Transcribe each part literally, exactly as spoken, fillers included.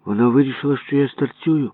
Вона вирішила, що я старцюю.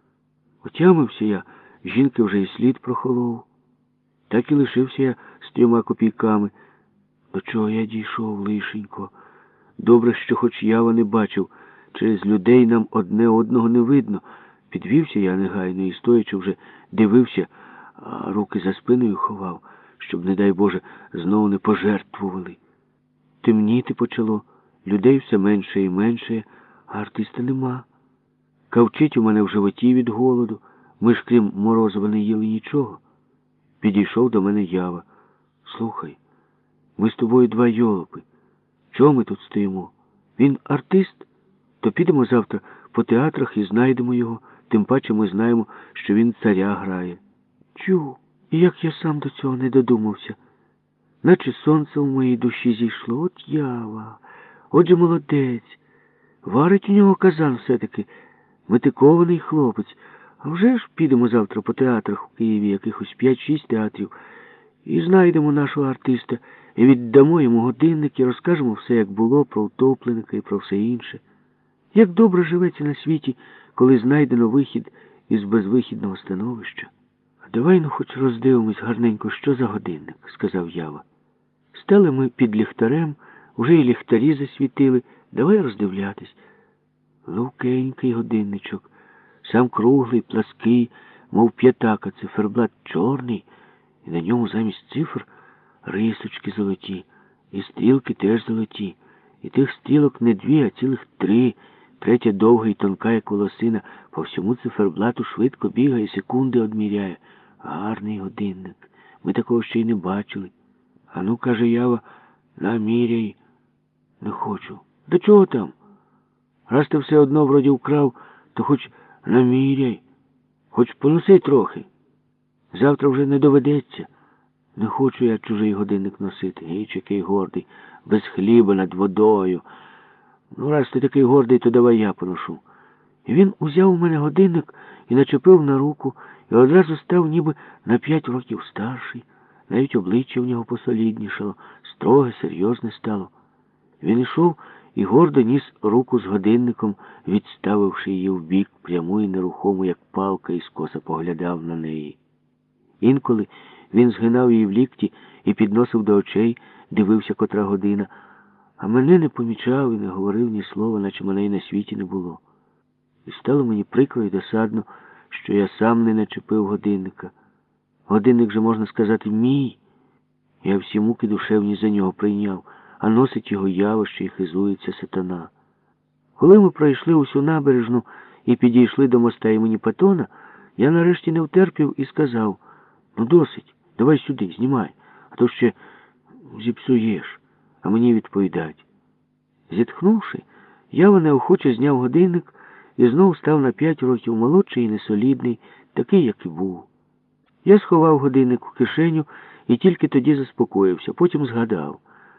Отямився я, жінки вже і слід прохолов. Так і лишився я з трьома копійками. До чого я дійшов, лишенько? Добре, що хоч ява не бачив. Через людей нам одне одного не видно. Підвівся я негайно і, стоячи, вже дивився, а руки за спиною ховав, щоб, не дай Боже, знову не пожертвували. Темніти почало, людей все менше і менше, а артиста нема. Кавчить у мене в животі від голоду, ми ж крім морозива не їли нічого. Підійшов до мене ява. Слухай, ми з тобою два йолопи. Чого ми тут стоїмо? Він артист? То підемо завтра по театрах і знайдемо його, тим паче ми знаємо, що він царя грає. Чу, і як я сам до цього не додумався. Наче сонце в моїй душі зійшло. От ява. Отже, молодець. Варить у нього казан все-таки. Метикований хлопець. А вже ж підемо завтра по театрах у Києві, якихось п'ять-шість театрів, і знайдемо нашого артиста, і віддамо йому годинник, і розкажемо все, як було, про утопленика і про все інше. Як добре живеться на світі, коли знайдено вихід із безвихідного становища. А давай, ну, хоч роздивимось гарненько, що за годинник, сказав ява. Стали ми під ліхтарем, уже і ліхтарі засвітили, давай роздивлятись. Ловкенький годинничок, сам круглий, плаский, мов п'ятака, циферблат чорний, і на ньому замість цифр рисочки золоті, і стрілки теж золоті, і тих стрілок не дві, а цілих три, третя довга і тонка, як волосина, по всьому циферблату швидко бігає, секунди одміряє. Гарний годинник, ми такого ще й не бачили. А ну, каже ява, наміряй. Не хочу. До чого там? Раз ти все одно вроді вкрав, то хоч наміряй, хоч поноси трохи. Завтра вже не доведеться. Не хочу я чужий годинник носити. Гіч, який гордий, без хліба над водою. Ну, раз ти такий гордий, то давай я поношу. І він узяв у мене годинник і начепив на руку, і одразу став ніби на п'ять років старший. Навіть обличчя в нього посоліднішало, строге, серйозне стало. Він йшов і гордо ніс руку з годинником, відставивши її вбік, пряму і нерухому, як палка, і скоса поглядав на неї. Інколи він згинав її в лікті і підносив до очей, дивився, котра година, а мене не помічав і не говорив ні слова, наче мене й на світі не було. І стало мені прикро і досадно, що я сам не начепив годинника. Годинник же, можна сказати, мій. Я всі муки душевні за нього прийняв, а носить його ява, що й хизується сатана. Коли ми пройшли усю набережну і підійшли до моста імені Патона, я нарешті не втерпів і сказав: ну досить, давай сюди, знімай, а то ще зіпсуєш, а мені відповідать. Зітхнувши, ява неохоче зняв годинник і знов став на п'ять років молодший і несолідний, такий, як і був. Я сховав годинник у кишеню і тільки тоді заспокоївся, потім згадав.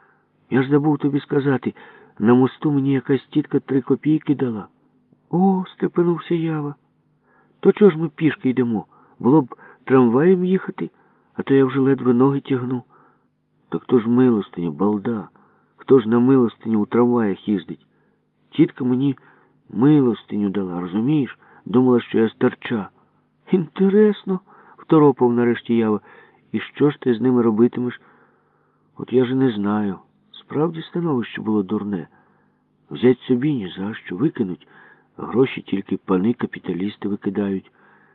Я ж забув тобі сказати, на мосту мені якась тітка три копійки дала. О, стрепенувся ява. То чого ж ми пішки йдемо? Було б трамваєм їхати, а то я вже ледве ноги тягну. То хто ж милостиню, балда? Хто ж на милостиню у трамваях їздить? Тітка мені милостиню дала, розумієш? Думала, що я старча. Інтересно, второпав нарешті ява. І що ж ти з ними робитимеш? От я ж не знаю. Справді становище було дурне. Взять собі ні за що, викинуть. Гроші тільки пани-капіталісти викидають.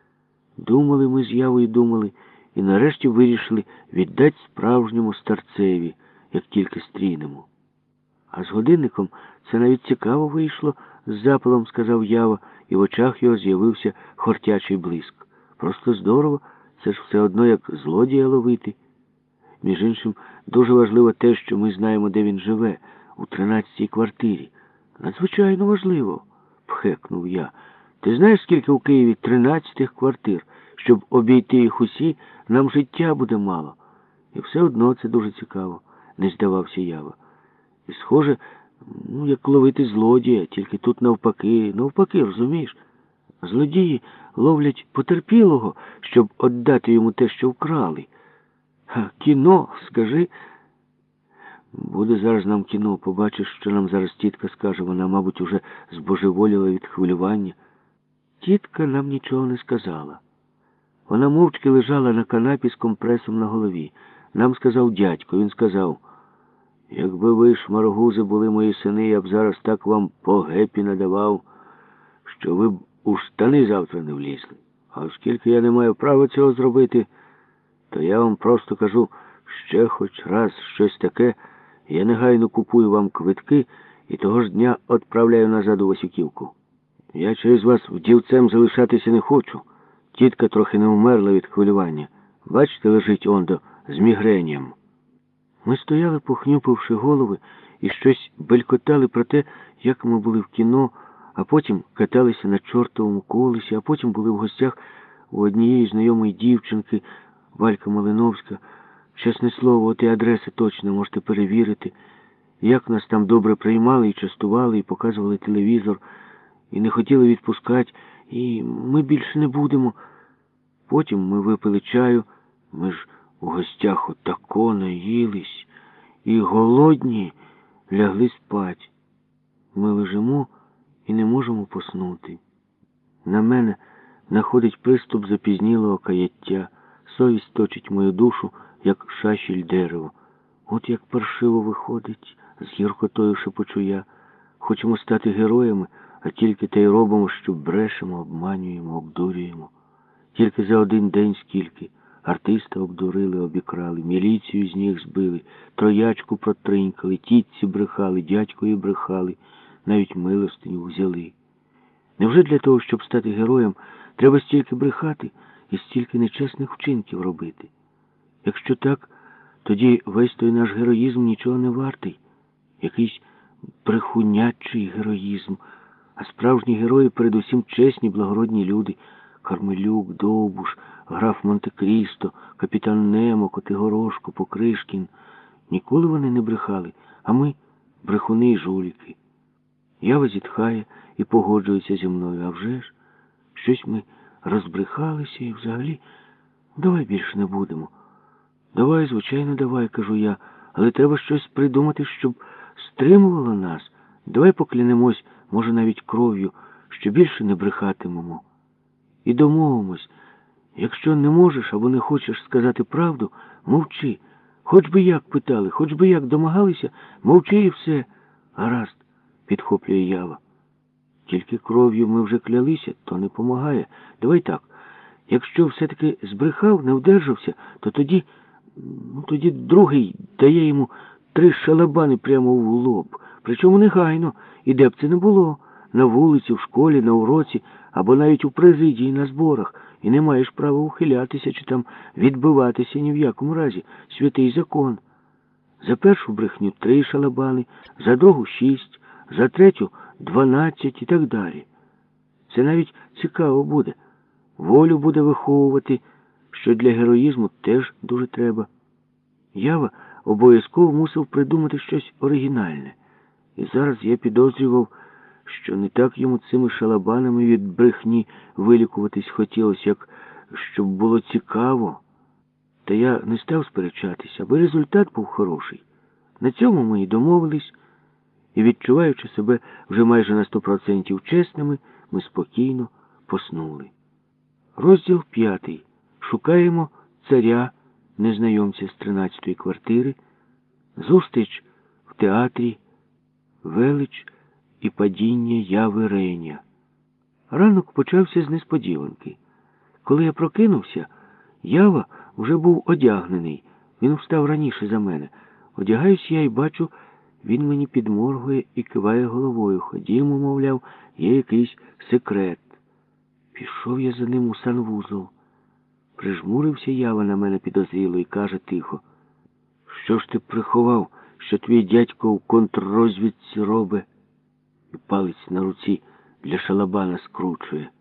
Думали ми з явою, думали, і нарешті вирішили віддати справжньому старцеві, як тільки стрінемо. А з годинником це навіть цікаво вийшло, з запалом сказав ява, і в очах його з'явився хортячий блиск. Просто здорово, це ж все одно як злодія ловити. Між іншим, дуже важливо те, що ми знаємо, де він живе, у тринадцятій квартирі. Надзвичайно важливо, пхекнув я. Ти знаєш, скільки у Києві тринадцятих квартир? Щоб обійти їх усі, нам життя буде мало. І все одно це дуже цікаво, не здавався ява. І схоже, ну, як ловити злодія, тільки тут навпаки, навпаки, розумієш? Злодії ловлять потерпілого, щоб віддати йому те, що вкрали. Ха, кіно, скажи. Буде зараз нам кіно, побачиш, що нам зараз тітка скаже. Вона, мабуть, уже збожеволіла від хвилювання. Тітка нам нічого не сказала. Вона мовчки лежала на канапі з компресом на голові. Нам сказав дядько, він сказав: якби ви, шмаргузи, були мої сини, я б зараз так вам по гепі надавав, що ви б у штани завтра не влізли. А оскільки я не маю права цього зробити, то я вам просто кажу, ще хоч раз щось таке, я негайно купую вам квитки і того ж дня відправляю назад у Васюківку. Я через вас вдівцем залишатися не хочу. Тітка трохи не вмерла від хвилювання. Бачите, лежить ондо з мігренієм. Ми стояли, похнюпивши голови, і щось белькотали про те, як ми були в кіно, а потім каталися на чортовому колесі, а потім були в гостях у однієї знайомої дівчинки, Валька Малиновська. Чесне слово, от і адреси точно можете перевірити. Як нас там добре приймали і частували, і показували телевізор, і не хотіли відпускати, і ми більше не будемо. Потім ми випили чаю, ми ж у гостях отако наїлись, і голодні лягли спать. Ми лежимо і не можемо поснути. На мене находить приступ запізнілого каяття. Совість точить мою душу, як шашіль дерево. От як паршиво виходить, з гіркотою шепочу я. Хочемо стати героями, а тільки те й робимо, що брешемо, обманюємо, обдурюємо. Тільки за один день скільки. Артиста обдурили, обікрали, міліцію з ніг збили, троячку протринькали, тітці брехали, дядькові брехали, навіть милостиню взяли. Невже для того, щоб стати героєм, треба стільки брехати і стільки нечесних вчинків робити? Якщо так, тоді весь той наш героїзм нічого не вартий. Якийсь брехунячий героїзм. А справжні герої передусім чесні, благородні люди. Кармелюк, Довбуш, граф Монте-Крісто, капітан Немо, Котигорошко, Покришкін. Ніколи вони не брехали, а ми – брехуни й жуліки. Ява зітхає і погоджується зі мною. А вже ж, щось ми розбрехалися і взагалі давай більше не будемо. Давай, звичайно, давай, кажу я, але треба щось придумати, щоб стримувало нас. Давай поклянемось, може навіть кров'ю, що більше не брехатимемо. І домовимось, якщо не можеш або не хочеш сказати правду, мовчи. Хоч би як питали, хоч би як домагалися, мовчи і все. Гаразд, підхоплює Ява. Тільки кров'ю ми вже клялися, то не помагає. Давай так, якщо все-таки збрехав, не вдержався, то тоді, ну тоді другий дає йому три шалабани прямо в лоб. Причому негайно, і де б це не було. На вулиці, в школі, на уроці, або навіть у президії на зборах. І не маєш права ухилятися чи там відбиватися ні в якому разі. Святий закон. За першу брехню три шалабани, за другу шість, за третю дванадцять і так далі. Це навіть цікаво буде. Волю буде виховувати, що для героїзму теж дуже треба. Ява обов'язково мусив придумати щось оригінальне. І зараз я підозрював, що не так йому цими шалабанами від брехні вилікуватись хотілося, як щоб було цікаво. Та я не став сперечатися, аби результат був хороший. На цьому ми і домовились, і, відчуваючи себе вже майже на сто процентів чесними, ми спокійно поснули. Розділ п'ятий. Шукаємо царя, незнайомця з тринадцятої квартири, зустріч в театрі, велич і падіння Яви Реня. Ранок почався з несподіванки. Коли я прокинувся, Ява вже був одягнений. Він встав раніше за мене. Одягаюсь я і бачу, він мені підморгує і киває головою. Ходімо, мовляв, є якийсь секрет. Пішов я за ним у санвузол. Прижмурився Ява на мене підозріло і каже тихо: «Що ж ти приховав, що твій дядько в контррозвідці робить?» І палець на руці для шалабана скручує.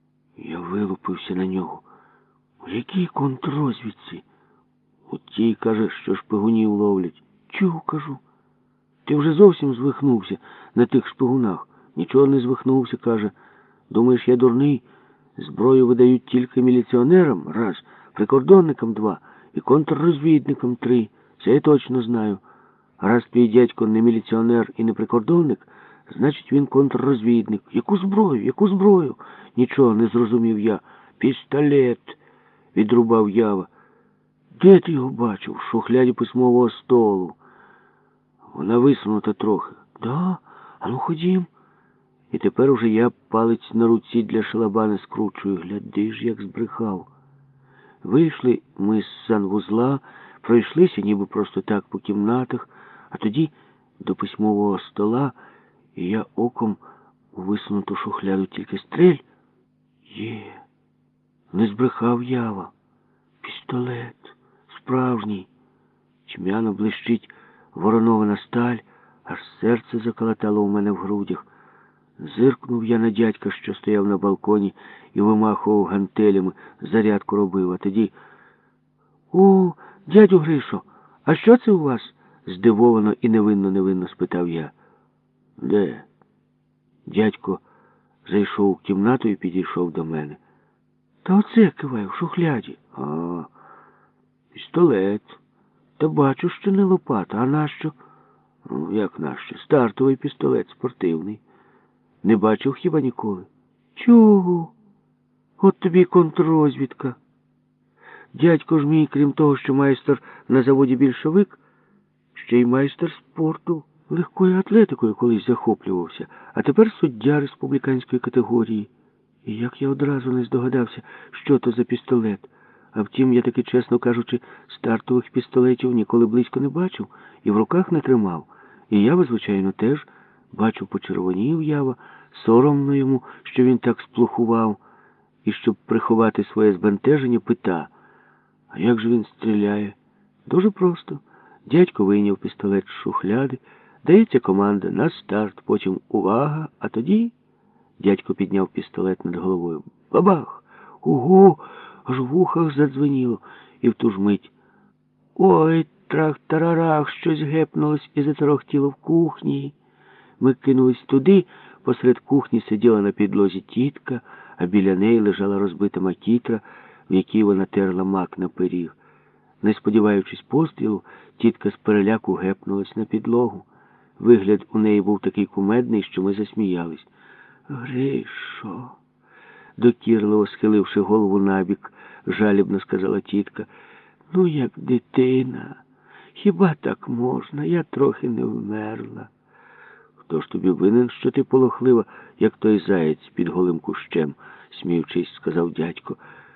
Я вилупився на нього. «У якій контррозвідці?» «У тій, каже, що шпигунів ловлять». «Чого, кажу? Ти вже зовсім звихнувся на тих шпигунах?» «Нічого не звихнувся», каже. «Думаєш, я дурний? Зброю видають тільки міліціонерам, раз, прикордонникам два і контррозвідникам три. Це я точно знаю. А раз твій дядько не міліціонер і не прикордонник, значить він контррозвідник. Яку зброю? Яку зброю? Нічого не зрозумів я. Пістолет, відрубав Ява. Де ти його бачив? В шухляді письмового столу. Вона висунута трохи. Да? А ну ходім. І тепер уже я палець на руці для шалабани скручую. Гляди ж, як збрехав. Вийшли ми з санвузла, пройшлися ніби просто так по кімнатах, а тоді до письмового стола, і я оком у висунуту шухляду тільки стрель. Є, не збрехав Ява. Пістолет, справжній. Тьмяно блищить воронована сталь, аж серце заколотало у мене в грудях. Зиркнув я на дядька, що стояв на балконі і вимахував гантелями, зарядку робив, а тоді... «О, дядю Гришо, а що це у вас?» Здивовано і невинно-невинно спитав я. «Де?» Дядько зайшов у кімнату і підійшов до мене. «Та оце, киваю, в шухляді». «А, пістолет. Та бачу, що не лопата. А нащо?» «Ну, як нащо? Стартовий пістолет, спортивний. Не бачив хіба ніколи?» «Чого? От тобі контррозвідка. Дядько ж мій, крім того, що майстер на заводі більшовик, ще й майстер спорту, легкою атлетикою колись захоплювався, а тепер суддя республіканської категорії. І як я одразу не здогадався, що то за пістолет. А втім, я таки, чесно кажучи, стартових пістолетів ніколи близько не бачив і в руках не тримав. І я, звичайно, теж бачу, почервонів Ява, соромно йому, що він так сплохував, і щоб приховати своє збентеження, пита: «А як же він стріляє?» «Дуже просто. Дядько вийняв пістолет з шухляди, дається команда на старт, потім увага, а тоді...» Дядько підняв пістолет над головою. Бабах! Ого! Аж в ухах задзвеніло. І в ту ж мить: «Ой, трах-тарарах!» Щось гепнулось і заторохтіло в кухні. Ми кинулись туди. Посеред кухні сиділа на підлозі тітка, а біля неї лежала розбита макітра, в якій вона терла мак на пиріг. Не сподіваючись пострілу, тітка з переляку гепнулась на підлогу. Вигляд у неї був такий кумедний, що ми засміялись. «Гришо!» Докірливо схиливши голову набік, жалібно сказала тітка. «Ну, як дитина. Хіба так можна? Я трохи не вмерла». «Хто ж тобі винен, що ти полохлива, як той заєць під голим кущем?» сміючись, сказав дядько.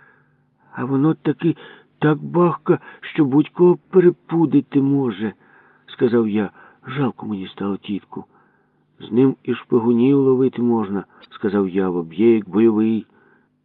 «А воно таки так бахка, що будь-кого перепудити може», сказав я. Жалко мені стало тітку. «З ним і шпигунів ловити можна», сказав Ява, «б'є як бойовий».